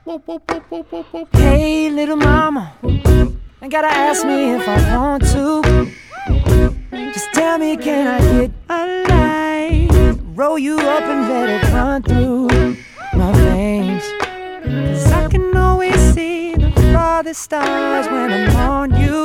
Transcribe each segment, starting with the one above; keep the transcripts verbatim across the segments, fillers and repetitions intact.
Hey, little mama, you gotta ask me if I want to. Just tell me, can I get a light? Roll you up and let it run through my veins. Cause I can always see the farthest stars when I'm on you.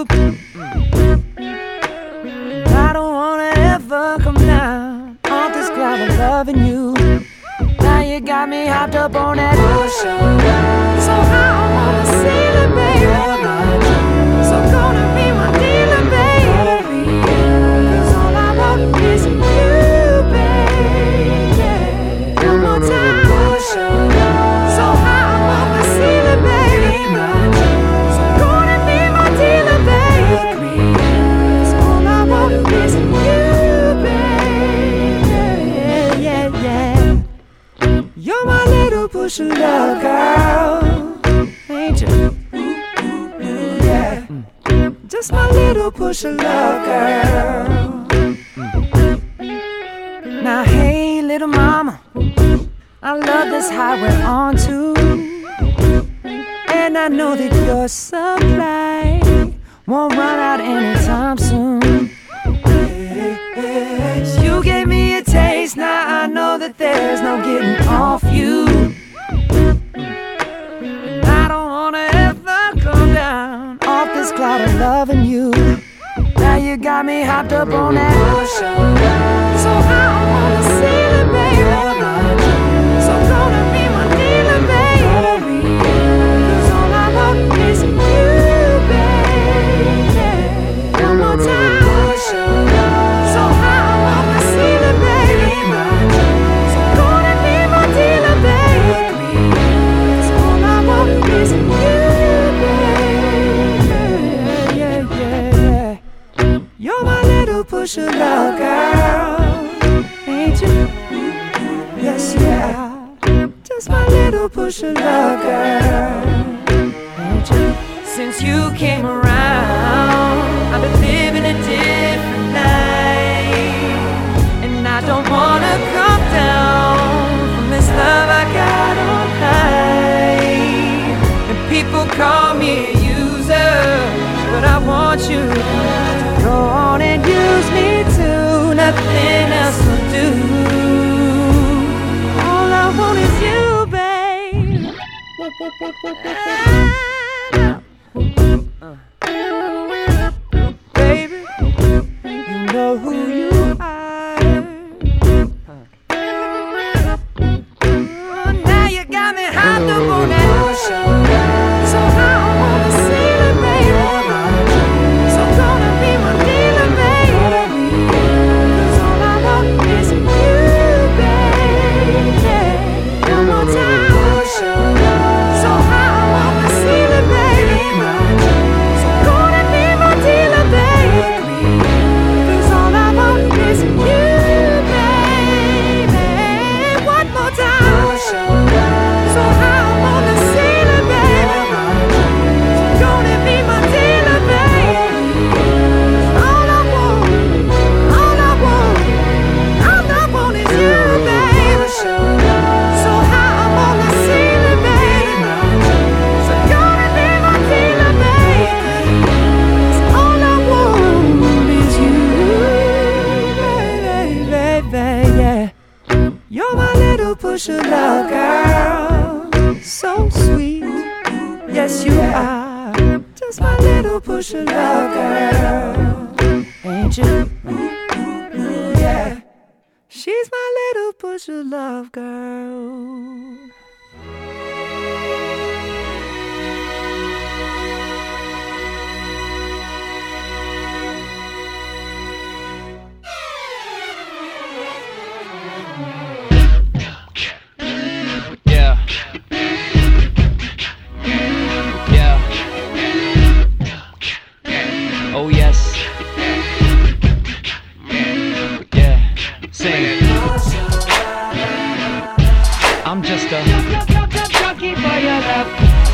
I don't wanna ever come down off this cloud of loving you. Now you got me hopped up on that ocean, so I wanna sail it, baby. So gonna be my dealer, baby. Cause all I want is you, baby. One more time, so I wanna sail it, baby. So gonna be my dealer, baby. Cause all I want is you, baby. Yeah, yeah. You're my little push of love, girl, ain't you? Yeah, just my little push of love, girl. Now, hey, little mama, I love this highway on too, and I know that your supply won't run out anytime soon. You gave me a taste, now I know that there's no getting off you. I don't wanna ever come down off this cloud of loving you. Now you got me hopped up on that ocean, so I wanna sail it, baby. So gonna be my dealer, baby. Cause all I want is you, baby. One more time, so I wanna sail it, baby. So gonna be my dealer, baby. Cause all I want is you, baby. Yeah, yeah, yeah. You're my little push of love, girl, ain't you? Yes, you are. Just my little push of love, girl, ain't you? Since you came around, I've been living a different life, and I don't wanna come down from this love I got on high. And people call me a user, but I want you to go on and use me too. Nothing else will do. All I want is you, babe. Baby, you know who you are. Now you got me hopped up on that ocean, so I wanna sail it, baby. So gonna be my dealer, baby. Cause all I want is you, baby. One more time, so I wanna sail it, baby. So gonna be my dealer, baby. Cause all I want is you, baby. One more time, so I wanna sail it, baby. So gonna be my dealer, baby. All I want, all I want, all I want is you, baby. So I wanna sail it, baby. So gonna be my dealer, baby. All I want is you, baby, baby, yeah. You're my little push of love, girl, so sweet. Yes, you are. Just my little push of love, girl, ain't you? Yeah, she's my little push of love, girl. Yeah. Yeah. Oh yes. Yeah. Sing. I'm just a junkie for your love.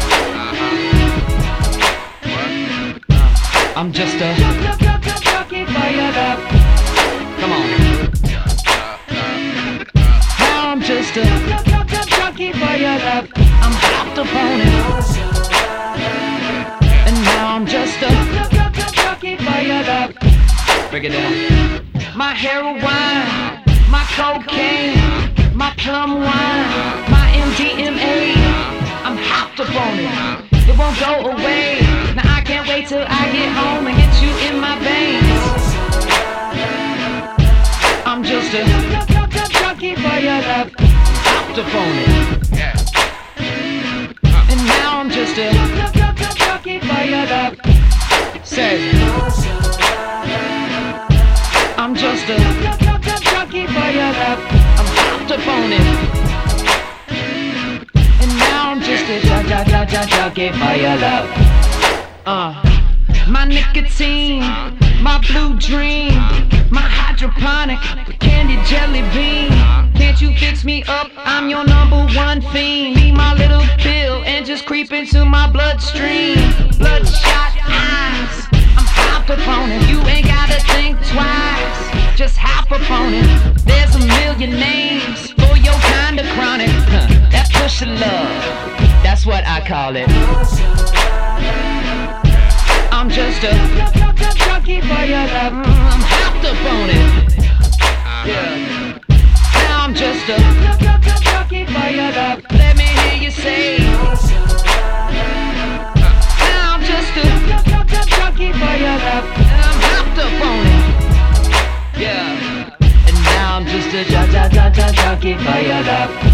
I'm just a junkie for your love. Come on. Now I'm just a junkie for your love. I'm hopped up on break it down. My heroin, my cocaine, my plum wine, my M D M A. I'm hopped up on it. It won't go away. Now I can't wait till I get home and get you in my veins. I'm just a junkie for your love. Hopped up on it. And now I'm just a junkie for your love. Say, I'm just a junkie for your love. I'm hopped up on it. And now I'm just a junkie for your love. Uh, my nicotine, my blue dream, my hydroponic candy jelly bean. Can't you fix me up? I'm your number one fiend. Need my little pill and just creep into my bloodstream. Bloodshot eyes, I'm hopped up on it. You ain't gotta think twice, just hop up on it. There's a million names for your kind of chronic. Huh, that push of love, that's what I call it. I'm just a junkie for your love. I'm hopped up on it. Yeah. Now I'm just a junkie for your love. Let me hear you say. Now I'm just a junkie for your love. I'm hopped up on it. Yeah. And now I'm just a junkie for your love.